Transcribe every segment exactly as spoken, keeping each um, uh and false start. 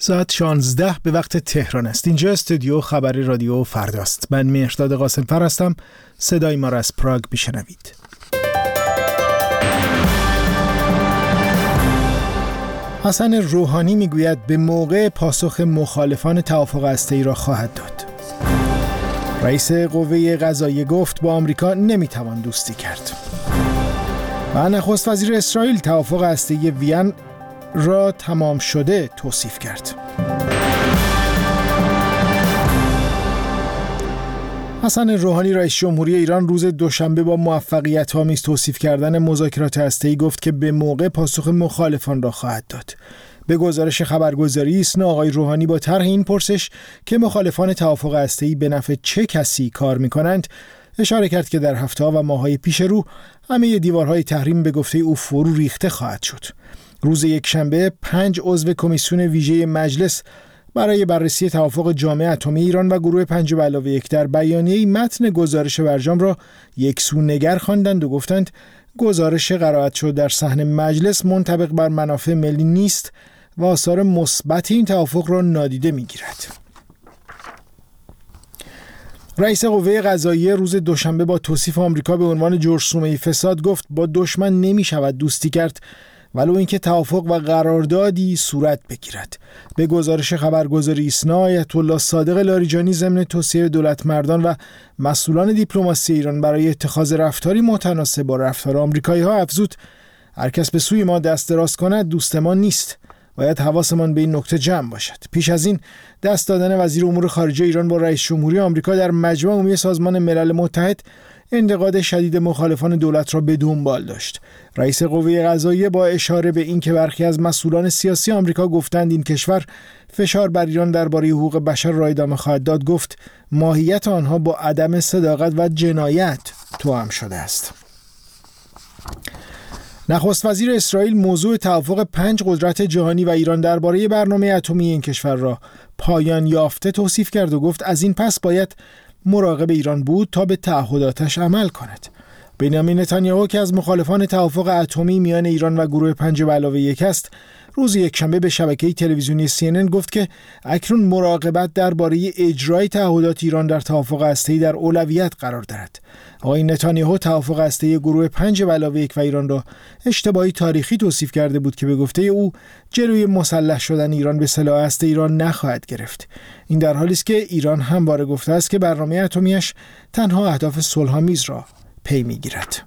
ساعت شانزده به وقت تهران است. اینجا استودیو خبر رادیو فرداست. من مهرداد قاسم‌فر هستم. صدای ما را از پراگ میشنوید. حسن روحانی میگوید به موقع پاسخ مخالفان توافق هسته‌ای را خواهد داد. رئیس قوه قضاییه گفت با آمریکا نمیتوان دوستی کرد. و نخست وزیر اسرائیل توافق هسته‌ای وین را تمام شده توصیف کرد. حسن روحانی رئیس جمهوری ایران روز دوشنبه با موفقیت‌آمیز توصیف کردن مذاکرات هسته‌ای گفت که به موقع پاسخ مخالفان را خواهد داد. به گزارش خبرگزاری ایسنا آقای روحانی با طرح این پرسش که مخالفان توافق هسته‌ای به نفع چه کسی کار می‌کنند اشاره کرد که در هفته‌ها و ماه‌های پیش رو همه دیوارهای تحریم به گفته او فرو ریخته خواهد شد. روز یکشنبه پنج عضو کمیسیون ویژه مجلس برای بررسی توافق جامعه اتمی ایران و گروه پنج به علاوه یک در بیانیه‌ای متن گزارش برجام را یکسونگر خواندند و گفتند گزارش قرائت شد در صحن مجلس منطبق بر منافع ملی نیست و آثار مثبت این توافق را نادیده می‌گیرد. رئیس قوه قضاییه روز دوشنبه با توصیف آمریکا به عنوان جرثومه فساد گفت با دشمن نمی‌شود دوستی کرد ولو اینکه توافق و قراردادی صورت بگیرد. به گزارش خبرگزاری ایسنا آیت الله صادق لاریجانی ضمن توصیه دولت مردان و مسئولان دیپلماسی ایران برای اتخاذ رفتاری متناسب با رفتار آمریکایی‌ها افزود هر کس به سوی ما دست دراز کند دوست ما نیست. باید حواسمان به این نکته جمع باشد. پیش از این دست دادن وزیر امور خارجه ایران با رئیس جمهوری آمریکا در مجمع عمومی سازمان ملل متحد انتقاد شدید مخالفان دولت را به دنبال داشت. رئیس قوه قضاییه با اشاره به اینکه برخی از مسئولان سیاسی آمریکا گفتند این کشور فشار بر ایران درباره حقوق بشر را ادامه خواهد داد گفت ماهیت آنها با عدم صداقت و جنایت توأم شده است. نخست وزیر اسرائیل موضوع توافق پنج قدرت جهانی و ایران درباره برنامه اتمی این کشور را پایان یافته توصیف کرد و گفت از این پس باید مراقب ایران بود تا به تعهداتش عمل کند. بنیامین نتانیاهو که از مخالفان توافق اتمی میان ایران و گروه پنج به علاوه یک است، روز یکشنبه به شبکه تلویزیونی سی ان ان گفت که اکنون مراقبت درباره اجرای تعهدات ایران در توافق هسته‌ای در اولویت قرار دارد. آقای نتانیاهو توافق هسته‌ای گروه پنج به علاوه یک و ایران را اشتباهی تاریخی توصیف کرده بود که به گفته او جلوی مسلح شدن ایران به سلاح هسته ایران نخواهد گرفت. این در حالی است که ایران همواره گفته است که برنامه اتمیش تنها اهداف صلح‌آمیز را پی می‌گیرد.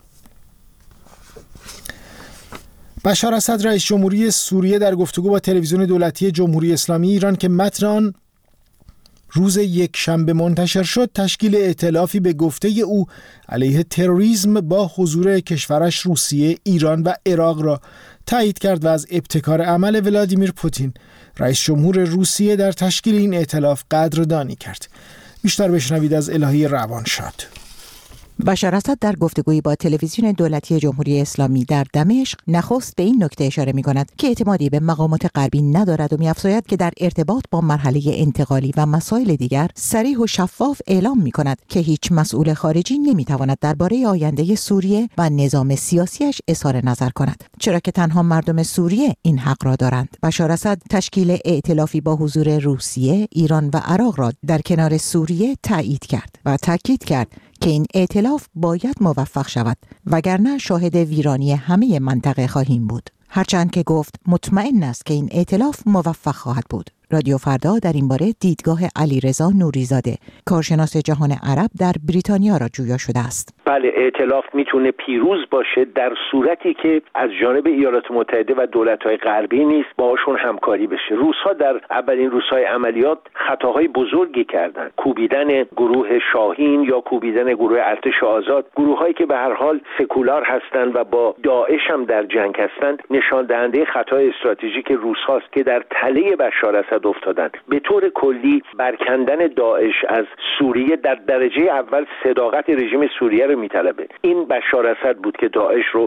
بشار اسد رئیس جمهوری سوریه در گفتگو با تلویزیون دولتی جمهوری اسلامی ایران که متن آن روز یکشنبه منتشر شد تشکیل ائتلافی به گفته او علیه تروریسم با حضور کشورش روسیه، ایران و عراق را تایید کرد و از ابتکار عمل ولادیمیر پوتین رئیس جمهور روسیه در تشکیل این ائتلاف قدردانی کرد. بیشتر بشنوید از الهی روانشاد. بشار اسد در گفتگویی با تلویزیون دولتی جمهوری اسلامی در دمشق نخست به این نکته اشاره می‌کند که اعتمادی به مقامات غربی ندارد و می‌افزاید که در ارتباط با مرحله انتقالی و مسائل دیگر صریح و شفاف اعلام می‌کند که هیچ مسئول خارجی نمی‌تواند درباره آینده سوریه و نظام سیاسیش اظهار نظر کند، چرا که تنها مردم سوریه این حق را دارند. بشار اسد تشکیل ائتلافی با حضور روسیه، ایران و عراق را در کنار سوریه تایید کرد و تاکید کرد که این ائتلاف باید موفق شود وگرنه شاهد ویرانی همه منطقه خواهیم بود. هرچند که گفت مطمئن است که این ائتلاف موفق خواهد بود. رادیو فردا در این باره دیدگاه علیرضا نوریزاده کارشناس جهان عرب در بریتانیا را جویا شده است. بله، ائتلاف میتونه پیروز باشه در صورتی که از جانب ایالات متحده و دولت‌های غربی نیست باهاشون همکاری بشه. روس‌ها در اولین روزهای عملیات خطاهای بزرگی کردند. کوبیدن گروه شاهین یا کوبیدن گروه ارتش آزاد، گروه‌هایی که به هر حال سکولار هستند و با داعش هم در جنگ هستند، نشان دهنده خطای استراتژیک روس‌هاست که در تله بشار اسد افتادن. به طور کلی برکندن داعش از سوریه در درجه اول صداقت رژیم سوریه رو میطلبه. این بشار اسد بود که داعش رو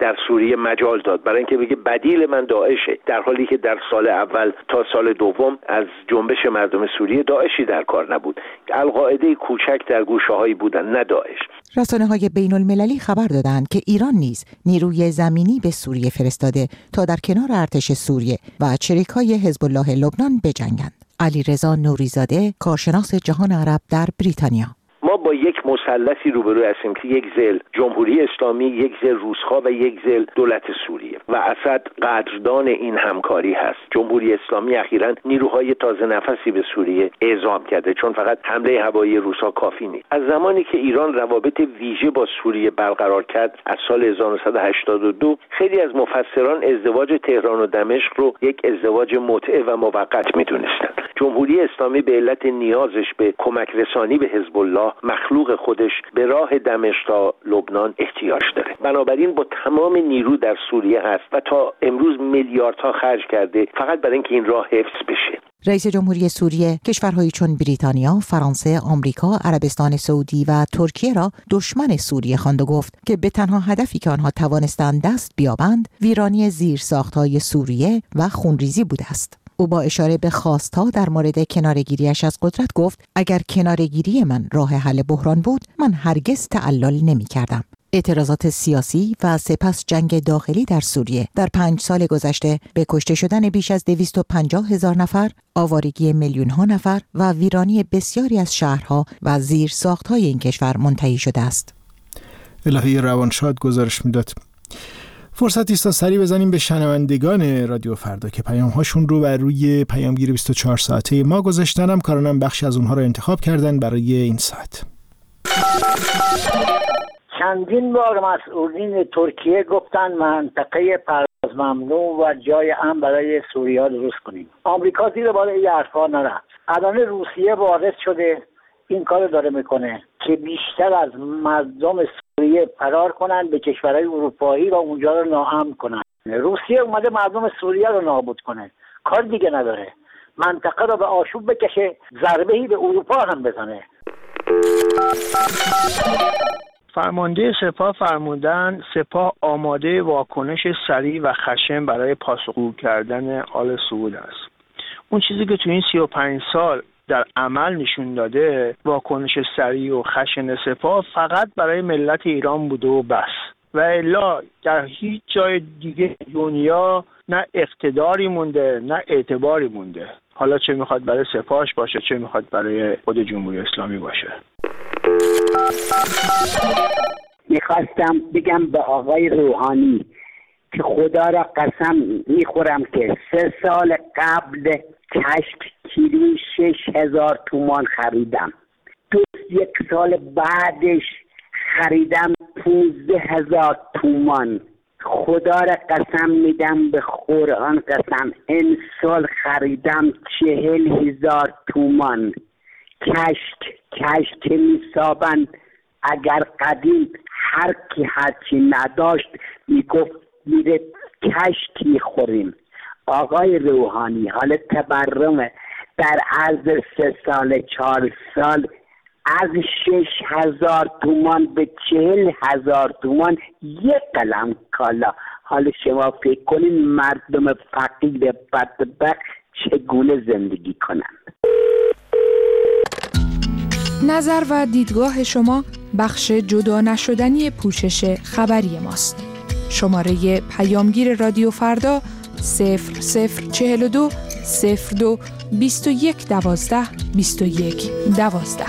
در سوریه مجال داد برای اینکه بگه بدیل من داعشه، در حالی که در سال اول تا سال دوم از جنبش مردم سوریه داعشی در کار نبود. القاعده کوچک در گوشه‌هایی بودن، نه داعش. رسانه‌های بین‌المللی خبر دادند که ایران نیز نیروی زمینی به سوریه فرستاده تا در کنار ارتش سوریه و چریک‌های حزب الله لبنان بجنگند. علیرضا نوریزاده، کارشناس جهان عرب در بریتانیا: ما با یک مثلثی روبرو هستیم که یک ضلع جمهوری اسلامی، یک ضلع روس‌ها و یک ضلع دولت سوریه و اسد قدردان این همکاری هست. جمهوری اسلامی اخیراً نیروهای تازه نفسی به سوریه اعزام کرده، چون فقط حمله هوایی روس‌ها کافی نیست. از زمانی که ایران روابط ویژه با سوریه برقرار کرد از سال هزار و نهصد و هشتاد و دو، خیلی از مفسران ازدواج تهران و دمشق رو یک ازدواج متعه و موقت می‌دونستند. جمهوری اسلامی به علت نیازش به کمک رسانی به حزب الله مخلوق خودش به راه دمشق تا لبنان احتیاج داره. بنابراین با تمام نیرو در سوریه هست و تا امروز میلیاردها خرج کرده فقط برای اینکه این راه حفظ بشه. رئیس جمهوری سوریه کشورهایی چون بریتانیا، فرانسه، آمریکا، عربستان سعودی و ترکیه را دشمن سوریه خواند و گفت که به تنها هدفی که آنها توانستند دست بیابند ویرانی زیرساخت‌های سوریه و خونریزی بوده است. او با اشاره به خواست‌ها در مورد کناره‌گیری‌اش از قدرت گفت اگر کناره‌گیری من راه حل بحران بود من هرگز تعلل نمی‌کردم. اعتراضات سیاسی و سپس جنگ داخلی در سوریه در پنج سال گذشته به کشته شدن بیش از دویست و پنجاه هزار نفر، آوارگی میلیون‌ها نفر و ویرانی بسیاری از شهرها و زیرساخت‌های این کشور منتهی شده است. الهی روانشاد گزارش می‌داد. فرصتی است تا سری بزنیم به شنوندگان رادیو فردا که پیام‌هاشون رو بر روی پیامگیر بیست و چهار ساعته ما گذاشتن. هم کارانم بخش از اونها رو انتخاب کردن برای این ساعت. چندین بار مسئولین ترکیه گفتن منطقه پرواز ممنوع و جای امن برای سوریه درست کنیم. آمریکا زیر بار این حرفا نرفت. الان روسیه وارد شده این کار داره میکنه که بیشتر از مردم سوریه فرار کنن به کشورهای اروپایی و اونجا رو ناامن کنن. روسیه اومده مردم سوریه رو نابود کنه، کار دیگه نداره، منطقه رو به آشوب بکشه، ضربه‌ای به اروپا هم بزنه. فرمانده سپاه فرمودن سپاه آماده واکنش سریع و خشن برای پاسخگو کردن آل سعود است. اون چیزی که تو این سی و پنج سال در عمل نشون داده واکنش سریع و خشن سپاه فقط برای ملت ایران بوده و بس، و الا در هیچ جای دیگه دنیا نه اقتداری مونده نه اعتباری مونده، حالا چه میخواد برای سپاهش باشه چه میخواد برای خود جمهوری اسلامی باشه. میخواستم بگم به آقای روحانی که خدا را قسم میخورم که سه سال قبل کشک کیلویی شش هزار تومان خریدم، دو یک سال بعدش خریدم پونزده هزار تومان. خدا را قسم میدم به قرآن قسم این سال خریدم چهل هزار تومان. کشک کشک میسابند اگر قدیم هر کی هرچی نداشت میگفت میره کشک میخوریم. آقای روحانی حال تبرمه در عرض سه سال چهار سال از شش هزار تومان به چهل هزار تومان یک قلم کالا. حالا شما فکر کنین مردم فقیر بدبخت چگونه زندگی کنند. نظر و دیدگاه شما بخش جدا نشدنی پوشش خبری ماست. شماره پیامگیر رادیو فردا صفر صفر چهل و دو صفر دو بیست و یک دوازده بیست و یک دوازده.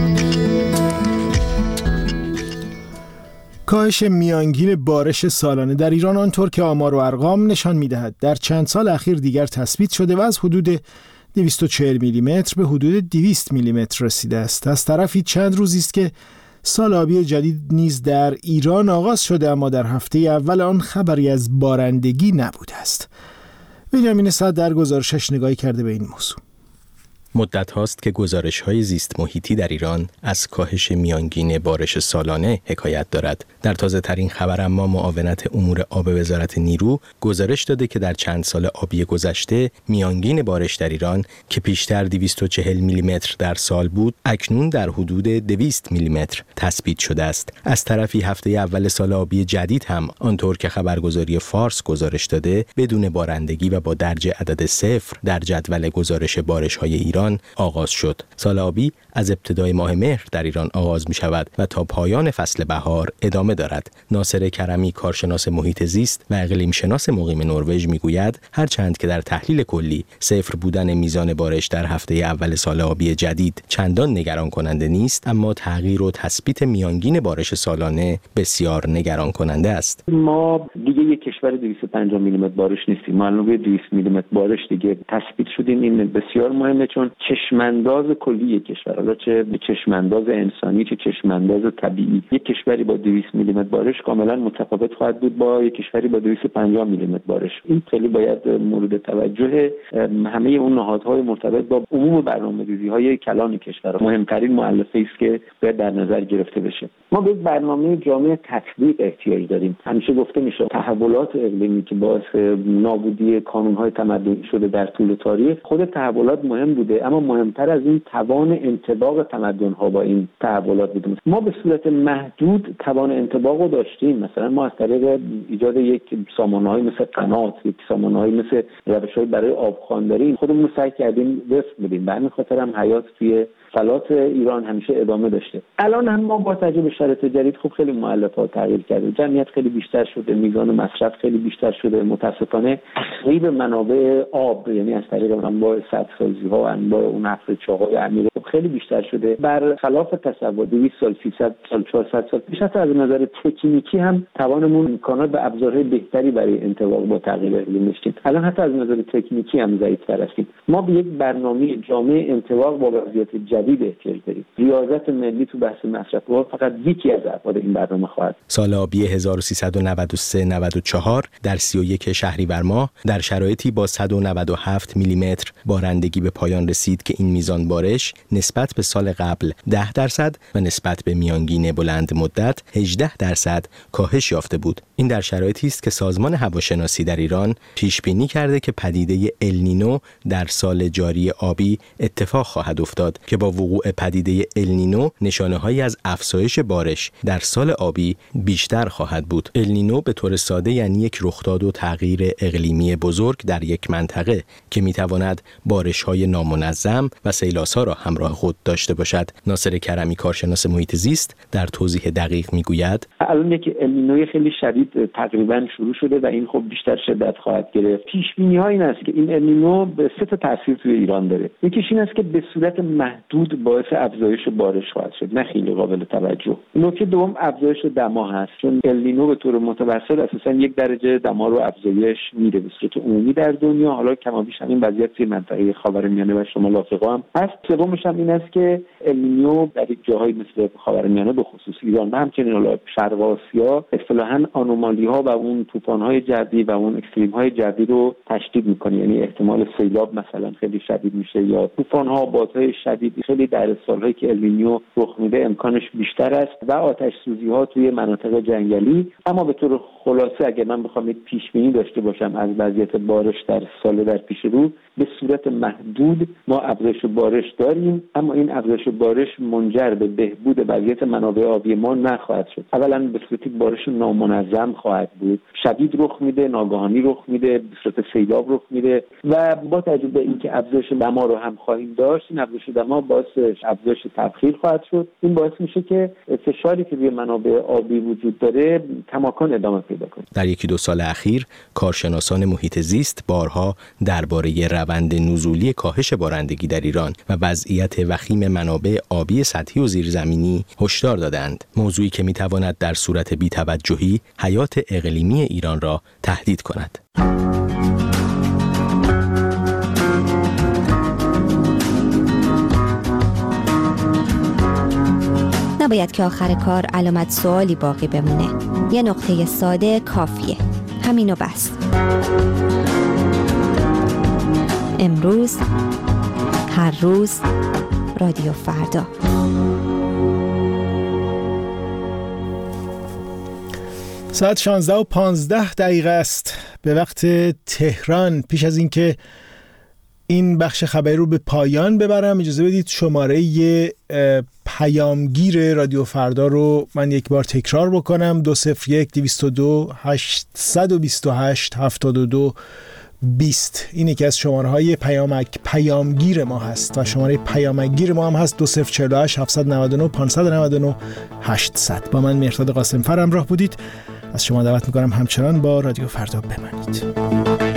کاهش میانگین بارش سالانه در ایران آنطور که آمار و ارقام نشان می‌دهد در چند سال اخیر دیگر تثبیت شده و از حدود دویست و چهل میلی متر به حدود دویست میلی متر رسیده است. از طرفی چند روزی است که سال آبی جدید نیز در ایران آغاز شده، اما در هفته اول آن خبری از بارندگی نبوده است. بنیامین صدر در گزارشش نگاهی کرده به این موضوع. مدت هاست که گزارش‌های زیست محیطی در ایران از کاهش میانگین بارش سالانه حکایت دارد. در تازه ترین خبر اما معاونت امور آب وزارت نیرو گزارش داده که در چند سال آبی گذشته میانگین بارش در ایران که پیشتر دویست و چهل میلی متر در سال بود، اکنون در حدود دویست میلی متر تثبیت شده است. از طرفی هفته اول سال آبی جدید هم آنطور که خبرگزاری فارس گزارش داده، بدون بارندگی و با درج عدد صفر در جدول گزارش بارش‌های ایران آغاز شد. سال آبی از ابتدای ماه مهر در ایران آغاز می شود و تا پایان فصل بهار ادامه دارد. ناصر کرمی، کارشناس محیط زیست و اقلیم شناس مقیم نروژ می گوید هرچند که در تحلیل کلی صفر بودن میزان بارش در هفته اول سال آبی جدید چندان نگران کننده نیست، اما تغییر و تثبیت میانگین بارش سالانه بسیار نگران کننده است. ما دیگه یک کشور دویست و پنجاه میلی متر بارش نیستیم. ما الان روی دویست میلی متر بارش دیگه تثبیت شدیم. این بسیار مهمه چون چشمانداز کلی کشور، حالا چه چشمانداز انسانی چه چشمانداز طبیعی، یک کشوری با دویست میلی متر بارش کاملا متفاوت خواهد بود با یک کشوری با دویست و پنجاه میلی متر بارش. این خیلی باید مورد توجه همه اون نهادهای مرتبط با عموم برنامه‌ریزی‌های کلان کشور مهمترین مؤلفه‌ای است که باید در نظر گرفته بشه. ما به برنامه جامع تطبیق احتیاج داریم. همیشه گفته میشه تحولات اقلیمی که باعث نابودی کانون‌های تمدنی شده در طول تاریخ، خود تحولات مهم بوده، اما مهمتر از این توان انطباق تمدن‌ها با این تحولات بوده. ما به صورت محدود توان انطباق رو داشتیم. مثلا ما از طریق ایجاد یک سامانه‌های مثل قنات، یک سامانه‌های مثل روش‌های برای آبخوانداری خودمون رو سعی کردیم وفق بدیم. به همین خاطر هم حیات توی فلات ایران همیشه ادامه داشته. الان هم ما با توجه به شرایط جدید خب خیلی مؤلفات تغییر کرده. جمعیت خیلی بیشتر شده، میزان مصرف خیلی بیشتر شده. متاسفانه تخریب منابع آب، یعنی از طریق انواع سدسازی‌ها و انواع اون حفره‌چاهای عمیق خب خیلی بیشتر شده. برخلاف تصور دویست سال، سیصد سال، چهارصد سال پیش حتی از نظر تکنیکی هم توانمون امکانات و ابزارهای بهتری برای انطباق با تغییر اقلیم داشتیم. الان حتی از نظر تکنیکی هم ضعیف‌تر هستیم. ما به یک برنامه جامع انطباق با وضعیت جدید احتیاج داریم. ریاضت ملی تو بحث مصرف آب فقط یکی از ابعاد این برنامه خواهد. سال آبی هزار و سیصد و نود و سه نود و چهار در سی و یک شهریور ماه در شرایطی با صد و نود و هفت میلی متر بارندگی به پایان رسید که این میزان بارش نسبت به سال قبل ده درصد و نسبت به میانگین بلند مدت هجده درصد کاهش یافته بود. این در شرایطی است که سازمان هواشناسی در ایران پیش بینی کرده که پدیده النینو در سال جاری آبی اتفاق خواهد افتاد که با وقوع پدیده النینو نشانه‌هایی از افزایش بارش در سال آبی بیشتر خواهد بود. النینو به طور ساده یعنی یک رخداد و تغییر اقلیمی بزرگ در یک منطقه که میتواند بارش‌های نامنظم و سیلاس‌ها را همراه خود داشته باشد. ناصر کرمی، کارشناس محیط زیست، در توضیح دقیق میگوید الان یک النینوی خیلی شدید تقریبا شروع شده و این خب بیشتر شدت خواهد گرفت. پیش‌بینی‌ها این است که این النینو به سه تا تاثیر توی ایران داره. یکیش این است که به صورت محدود باعث افزایش بارش خواهد شد، نه خیلی قابل توجه. نکته دوم افزایش دما هست، چون النینو به طور متوسط اساساً یک درجه دما رو افزایش میده به صورت عمومی در دنیا. حالا کم بیش همین وضعیت توی منطقه خاورمیانه و شمال آفریقا هم هست. سومش هم این است که النینو در جاهای مثل خاورمیانه به خصوص ایران و همچنین حالا شرق آسیا اصطلاحاً آنومالی‌ها و اون طوفان‌های جوی و اون اکستریم‌های جوی رو تشدید می‌کنه. یعنی احتمال سیلاب مثلا خیلی شدید میشه یا طوفان‌ها، بادهای شدید خیلی در سال‌هایی که النینو رخ میده امکانش بیشتر است و آتش سوزی‌ها توی مناطق جنگلی. اما به طور خلاصه اگر من بخوام یک پیش‌بینی داشته باشم از وضعیت بارش در سال در پیش رو، به صورت محدود ما افزایش بارش داریم، اما این افزایش بارش منجر به بهبود وضعیت منابع آبی ما نخواهد شد. اولا به صورت بارش نامنظم خواهد بود، شدید رخ میده، ناگهانی رخ میده، به صورت سیلاب رخ میده و با توجه به اینکه افزایش دما رو هم خواهیم داشت، این افزایش دما باعث افزایش تبخیر خواهد شد. این باعث میشه که فشاری که روی منابع آبی وجود داره کماکان ادامه پیدا کنه. در یکی دو سال اخیر کارشناسان محیط زیست بارها درباره روند نزولی کاهش بارندگی در ایران و وضعیت وخیم منابع آبی سطحی و زیرزمینی هشدار دادند، موضوعی که میتواند در صورت بی‌توجهی حیات اقلیمی ایران را تهدید کند. نباید که آخر کار علامت سوالی باقی بمونه. یه نقطه ساده کافیه. همینو بس. امروز هر روز رادیو فردا. ساعت شانزده و پانزده دقیقه است به وقت تهران. پیش از اینکه این بخش خبری رو به پایان ببرم اجازه بدید شماره پیامگیر رادیو فردا رو من یک بار تکرار بکنم: دو صفر یک دویست و دو هشتصد و بیست و هشت هفتاد و دو بیست. این یکی از شماره های پیامک پیامگیر ما هست و شماره پیامگیر ما هم هست دو صفر چهل و هشت هفتصد و نود و نه پانصد و نود و نه هشتصد. با من مهرداد قاسمفر همراه بودید. از شما دعوت میکنم همچنان با رادیو فردا بمانید.